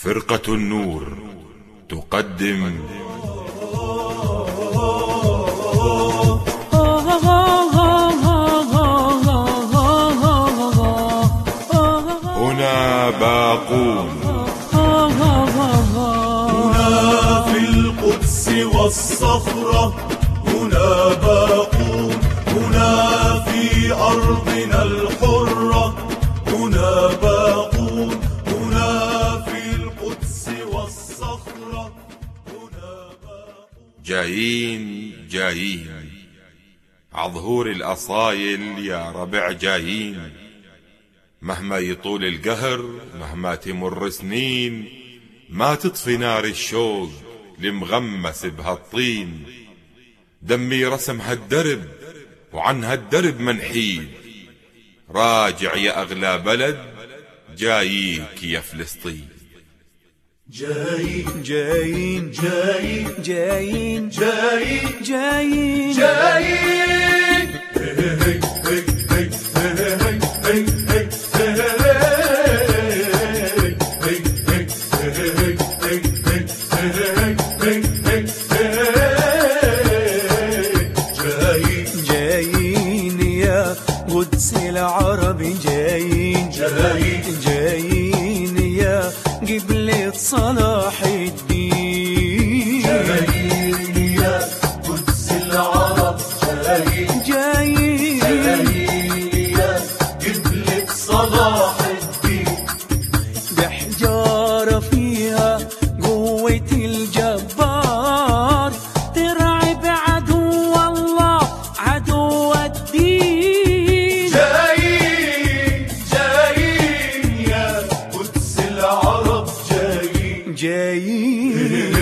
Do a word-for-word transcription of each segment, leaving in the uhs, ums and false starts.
فرقة النور تقدم هنا باقون. هنا في القدس والصخرة، هنا باقون، هنا في أرضنا الحرة، هنا باقون، هنا في القدس والصخرة، هنا باقون. جايين جايين عظهور الأصايل يا ربع جايين، مهما يطول القهر مهما تمر سنين ما تطفي نار الشوق لمغمس بهالطين. دمي رسم هالدرب وعن هالدرب منحيد، راجع يا أغلى بلد جاييك يا فلسطين. جايين جايين جايين جايين جايين جايين جايين جايين يا قدس العرب، جايين جايين جايين يا قبلة صلاح الدين، جايين يا قدس العرب، جايين جايين جايين يا قبلة صلاح الدين. بحجارة فيها قوة الجبار ترعب عدو الله عدو الدين. جايين جايين يا قدس العرب، جايين جايين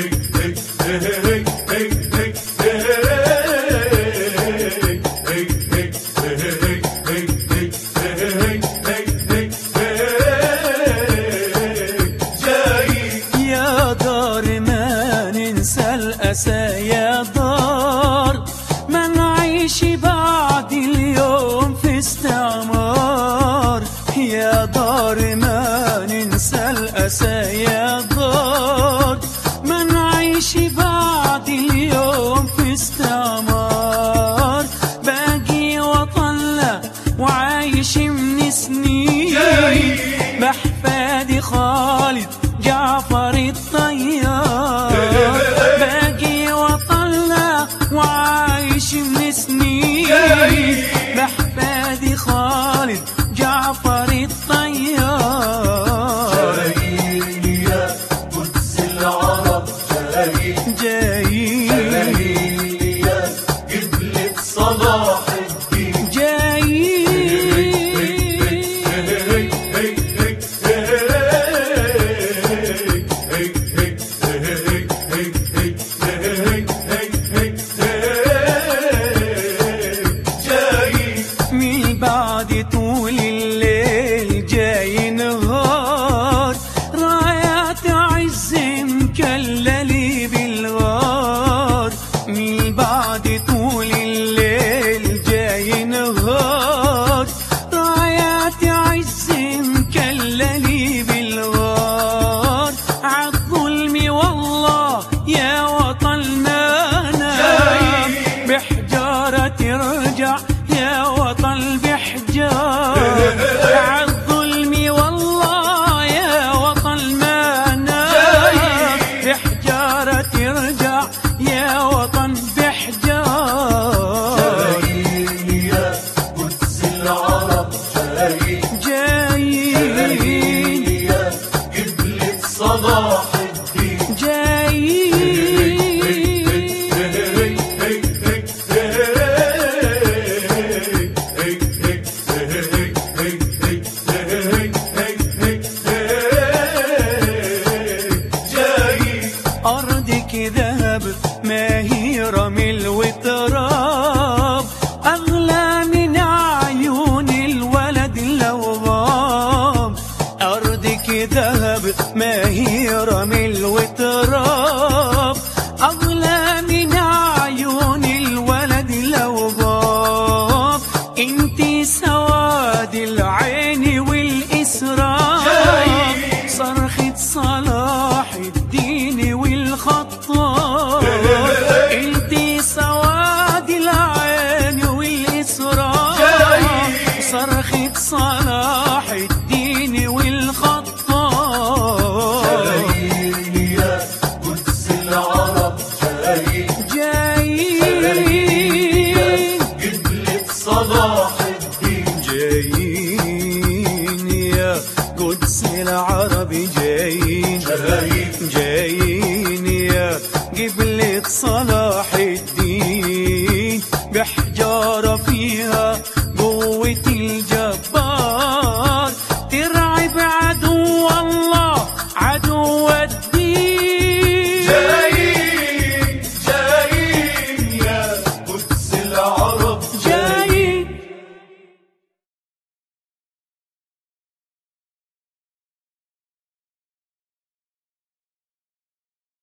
يا دار ما ننسى الأسى، يا دار ما نعيش بعد اليوم في استعمار، يا دار ما ننسى الأسى، يا دار ما نعيش بعد اليوم في استعمار. باقي وطننا وعايش من سنين بحفاد خالد جعفر الطيار، باقي وطننا وعايش من سنين بحفاد خالد جعفر الطيار. جايين يا قدس العرب، جايين جايين جايين يا قبلة صلاح الدين. من بعد طول الليل جاي نهار، رايات عز مكللي بالغار، من بعد طول الليل جاي نهار، رايات عز مكللي بالغار. عالظلم والله يا وطن ما نام، بحجارة ترجع يا وطن بحجار. عالظلم والله يا وطن ما نام، بحجارة ترجع يا وطن بحجار. جايين يا قدس العرب، جايين جايين يا قبلة صلاح الدين. أرضك ذهب ما هي رمل وتراب، أغلى من عيون الولد لو غاب. أرضك ذهب ما هي رمل وتراب، أغلى من عيون الولد لو غاب. انتي سواد العين والإسرار، صرخة صلاح الدين والخطاب، انتي سواد العين والإسرار، صرخة صلاح الدين والخطاب، جايين يا قدس العرب جايين، جايين قبلة صلاح الدين، جايين يا قدس العرب جايين، جايين جايين يا قبلة صلاح الدين، بحجارة فيها قوة الجاه